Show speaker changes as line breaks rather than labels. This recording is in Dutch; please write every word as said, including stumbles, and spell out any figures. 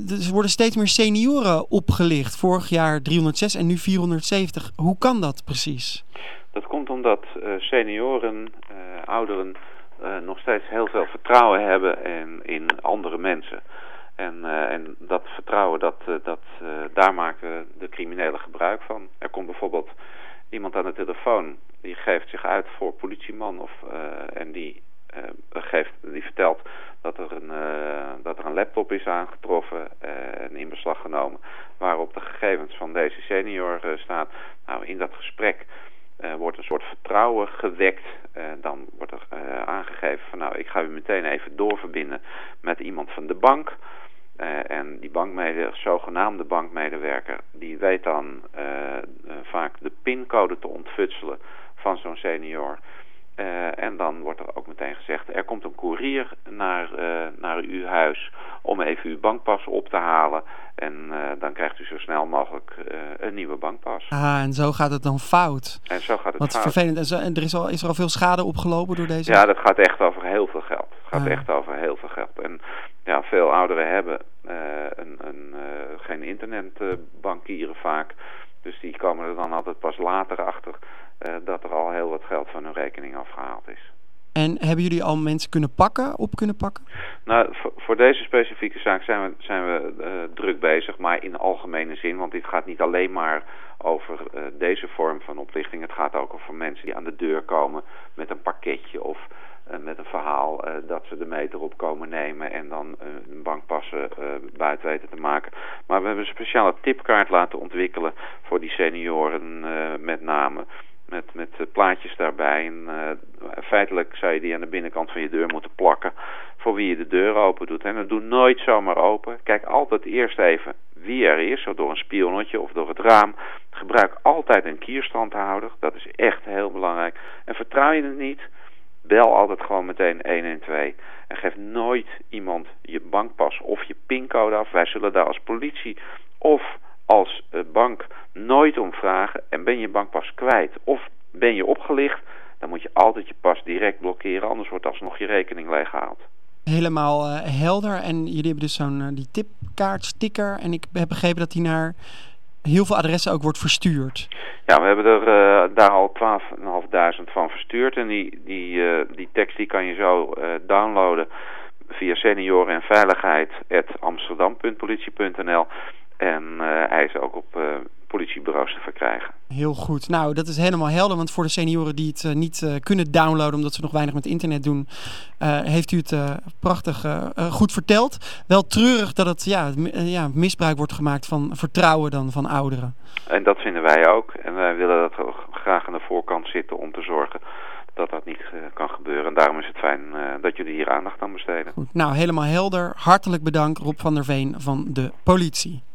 er worden steeds meer senioren opgelicht. Vorig jaar driehonderdzes en nu vierhonderdzeventig. Hoe kan dat precies?
Dat komt omdat uh, senioren, uh, ouderen, uh, nog steeds heel veel vertrouwen hebben in, in andere mensen. En, uh, en dat vertrouwen, dat, uh, dat, uh, daar maken de criminelen gebruik van. Er komt bijvoorbeeld iemand aan de telefoon, die geeft zich uit voor politieman of, uh, en die, uh, geeft, die vertelt dat er, een, uh, dat er een laptop is aangetroffen uh, en in beslag genomen, waarop de gegevens van deze senior uh, staat. Nou, in dat gesprek uh, wordt een soort vertrouwen gewekt. Uh, dan wordt er uh, aangegeven van nou, ik ga u meteen even doorverbinden met iemand van de bank. Uh, en die bankmedewerker, zogenaamde bankmedewerker, die weet dan uh, uh, vaak de pincode te ontfutselen van zo'n senior. Uh, en dan wordt er ook meteen gezegd, er komt een koerier naar, uh, naar uw huis om even uw bankpas op te halen. En uh, dan krijgt u zo snel mogelijk uh, een nieuwe bankpas.
Ah, en zo gaat het dan fout.
En zo gaat het
Wat
fout.
vervelend. En, zo, en er is, al, is er al veel schade opgelopen door deze?
Ja, dat gaat echt over heel veel geld. Het gaat
ah.
echt over heel veel geld. En ja, veel ouderen hebben uh, een, een, uh, geen internetbankieren uh, vaak. Dus die komen er dan altijd pas later achter uh, dat er al heel wat geld van hun rekening afgehaald is.
En hebben jullie al mensen kunnen pakken, op kunnen pakken?
Nou, voor, voor deze specifieke zaak zijn we, zijn we uh, druk bezig, maar in algemene zin. Want dit gaat niet alleen maar over uh, deze vorm van oplichting. Het gaat ook over mensen die aan de deur komen met een pakketje of uh, met een verhaal uh, dat ze de meter op komen nemen en dan uh, een bankpassen uh, buiten weten te maken. Maar we hebben een speciale tipkaart laten ontwikkelen voor die senioren uh, met name. Met, met uh, plaatjes daarbij. En, uh, feitelijk zou je die aan de binnenkant van je deur moeten plakken voor wie je de deur open doet. En dat doe nooit zomaar open. Kijk altijd eerst even wie er is, of door een spionnetje of door het raam. Gebruik altijd een kierstandhouder. Dat is echt heel belangrijk. En vertrouw je het niet, bel altijd gewoon meteen honderdtwaalf. En geef nooit iemand je bankpas of je pincode af. Wij zullen daar als politie of als uh, bank nooit om vragen. En ben je bankpas kwijt of ben je opgelicht, dan moet je altijd je pas direct blokkeren. Anders wordt alsnog je rekening leeggehaald.
Helemaal uh, helder. En jullie hebben dus zo'n uh, die tipkaartsticker. En ik heb begrepen dat die naar heel veel adressen ook wordt verstuurd.
Ja, we hebben er uh, daar al twaalfduizendvijfhonderd van verstuurd. En die, die, uh, die tekst die kan je zo uh, downloaden via senioren en veiligheid at amsterdam punt politie punt n l. En uh, hij is ook op uh, politiebureaus te verkrijgen.
Heel goed. Nou, dat is helemaal helder. Want voor de senioren die het uh, niet uh, kunnen downloaden omdat ze nog weinig met internet doen, uh, heeft u het uh, prachtig uh, uh, goed verteld. Wel treurig dat het ja, uh, ja, misbruik wordt gemaakt van vertrouwen dan van ouderen.
En dat vinden wij ook. En wij willen dat we graag aan de voorkant zitten om te zorgen dat dat niet uh, kan gebeuren. En daarom is het fijn uh, dat jullie hier aandacht aan besteden.
Goed. Nou, helemaal helder. Hartelijk bedankt, Rob van der Veen van de politie.